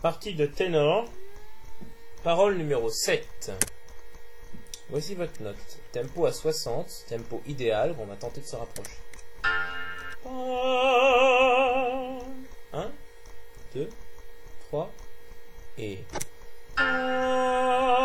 Partie de ténor. Parole numéro 7. Voici votre note. Tempo à 60, tempo idéal. On va tenter de se rapprocher. 1, 2, 3 et...